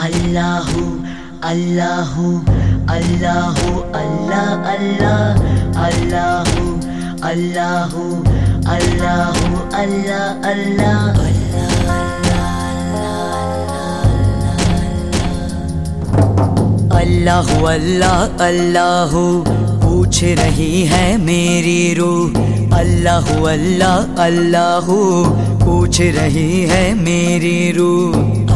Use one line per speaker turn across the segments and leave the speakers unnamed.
अल्लाहु अल्लाहु अल्लाहु अल्लाह अल्लाह अल्लाहु अल्लाहु अल्लाहु अल्लाह अल्लाह। अल्लाहु अल्लाह अल्लाहु पूछ रही है मेरी रूह। अल्लाहु अल्लाह अल्लाहु पूछ रही है मेरी रूह।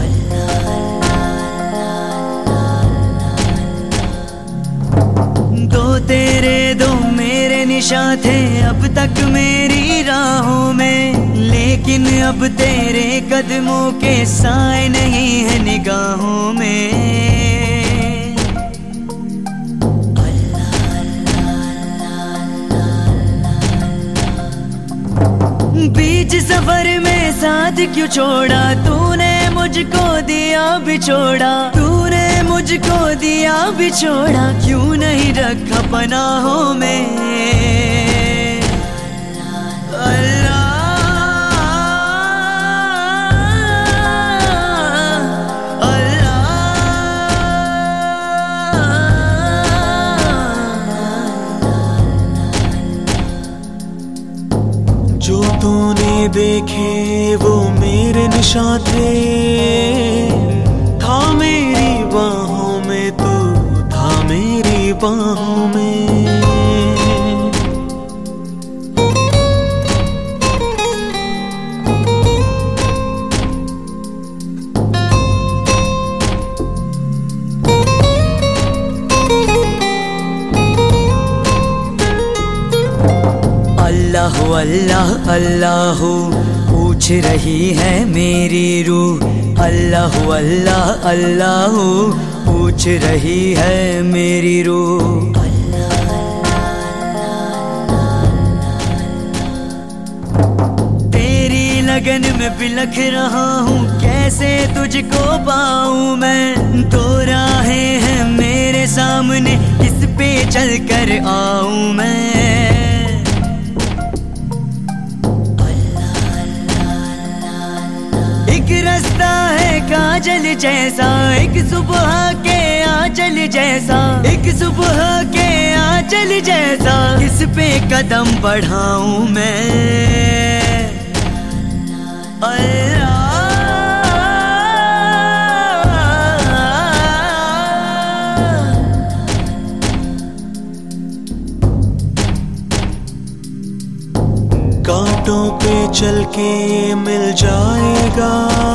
दो तेरे दो मेरे निशान थे अब तक मेरी राहों में, लेकिन अब तेरे कदमों के साए नहीं है निगाहों में। बीच सफर में साथ क्यों छोड़ा तूने मुझको दिया बिछोड़ा, तूने मुझको दिया बिछोड़ा, क्यों नहीं रखा पनाहों में।
जो तूने देखे वो मेरे निशान थे, था मेरी बाहों में तू, था मेरी बाहों में।
अल्लाहु अल्लाह अल्लाहु पूछ रही है मेरी रूह। अल्लाहु अल्लाह अल्लाहु पूछ रही है मेरी रूह। तेरी लगन में बिलख रहा हूँ, कैसे तुझको पाऊँ मैं। दो राहें हैं मेरे सामने, किस पे चल कर आऊँ मैं। एक रास्ता है काजल जैसा, एक सुबह के आंचल जैसा, एक सुबह के आंचल जैसा, किस पे कदम बढ़ाऊं मैं। अल्लाह
कांटों पे चल के मिल जाएगा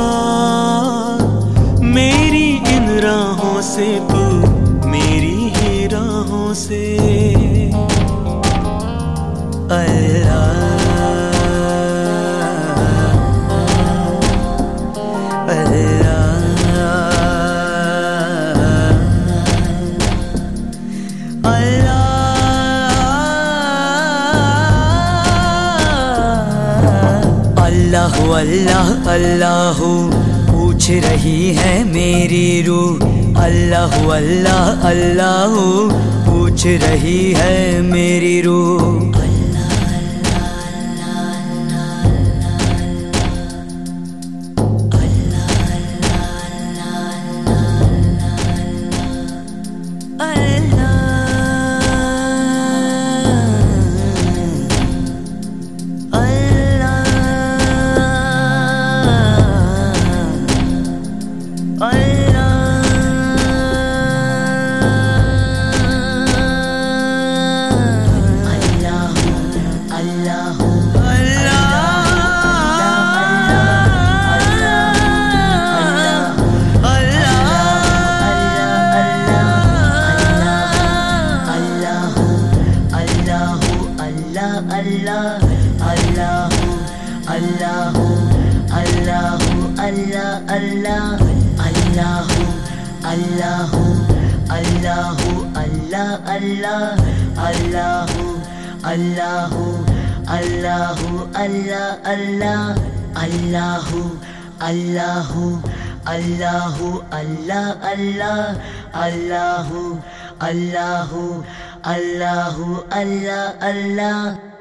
मेरी इन राहों से तू, मेरी ही राहों से।
अल्लाह अल्लाहु अल्लाह अल्लाहु पूछ रही है मेरी रूह। अल्लाहु अल्लाह अल्लाहु पूछ रही है मेरी रूह। अल्लाहु अल्लाहु अल्लाहु अल्लाह अल्लाह अल्लाहु अल्लाहु अल्लाहु अल्लाह अल्लाह अल्लाहु अल्लाहु अल्लाहु अल्लाह अल्लाह अल्लाहु अल्लाहु अल्लाहु अल्लाह अल्लाह अल्लाहु अल्लाहु अल्लाहु अल्लाह अल्लाह।